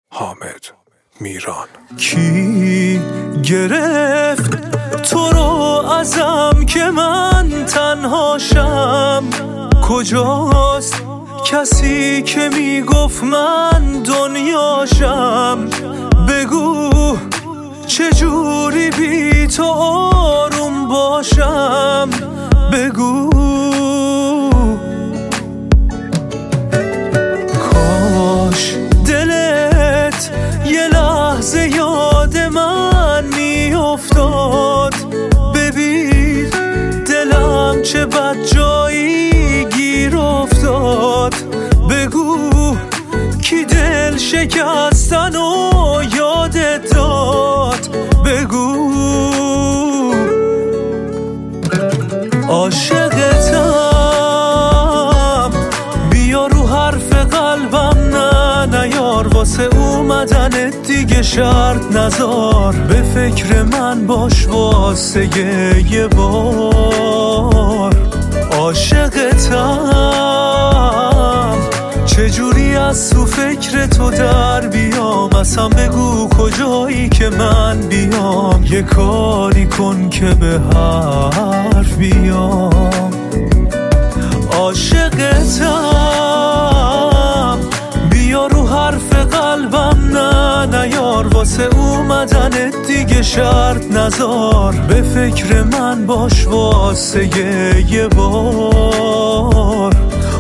حامد میران. کی گرفت تو رو ازم که من تنهاشم؟ کجاست کسی که میگفت من دنیاشم؟ بگو چجوری بی تو آروم باشم؟ بگو کاش دلت یه لحظه یاد من میافتاد. ببین دلم چه بد جایی گیر افتاد. بگو کی دل شکستن و یادت داد؟ بگو عاشقتم، بیا رو حرف قلبم نیار، واسه اومدنت دیگه شرط نزار. به فکر من باش واسه یه بار. عاشقتم، چجوری از تو فکر تو در بیام؟ اصلا بگو کجایی که من بیام؟ یه کاری کن که به حرف بیام. عاشقتم، بیا رو حرف قلبم نیار، واسه اومدنت دیگه شرط نزار. به فکر من باش واسه یه بار.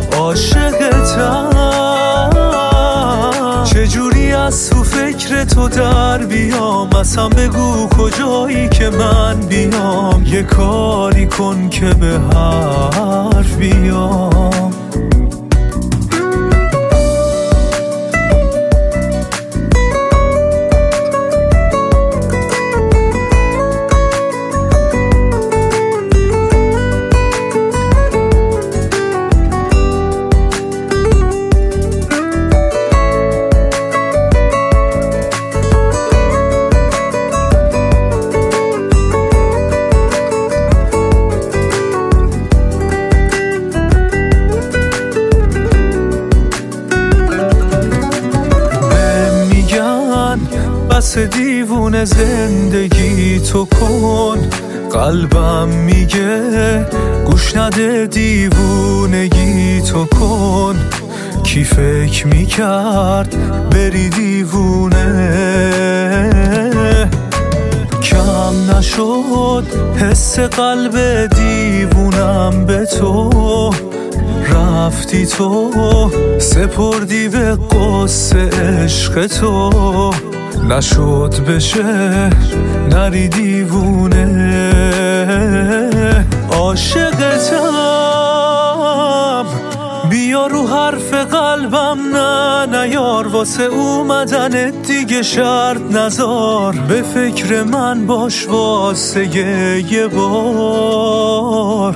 عاشقتم، چجوری از تو فکر تو در بیام؟ اصلا بگو کجایی که من بیام؟ یه کاری کن که به حرف بیام. بس دیوونه زندگی تو کن، قلبم میگه گوش نده دیوونگی تو کن. کی فکر میکرد بری دیوونه؟ کم نشد حس قلب دیوونم به تو. رفتی تو سپردی به قصه عشق تو، نشد بشه نری دیوونه. عاشقتم، بیا رو حرف قلبم نیار، واسه اومدنت دیگه شرط نزار. به فکر من باش واسه یه بار.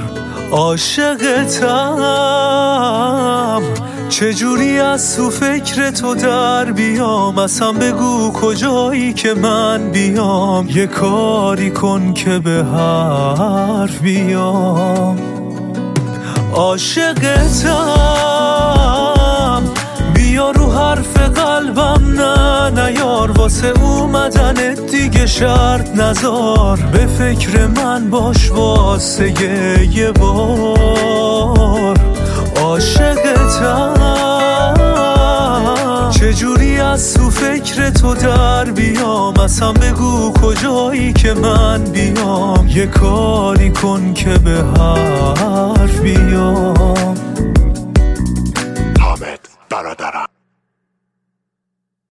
عاشقتم، چجوری از تو فکر تو در بیام؟ اصلا بگو کجایی که من بیام؟ یه کاری کن که به حرف بیام. عاشقتم، بیا رو حرف قلبم نیار، واسه اومدنت دیگه شرط نزار. به فکر من باش واسه یه بار. عاشقتم، چجوری از تو فکر تو در بیام؟ اصلا بگو کجایی که من بیام؟ یه کاری کن که به حرف بیام.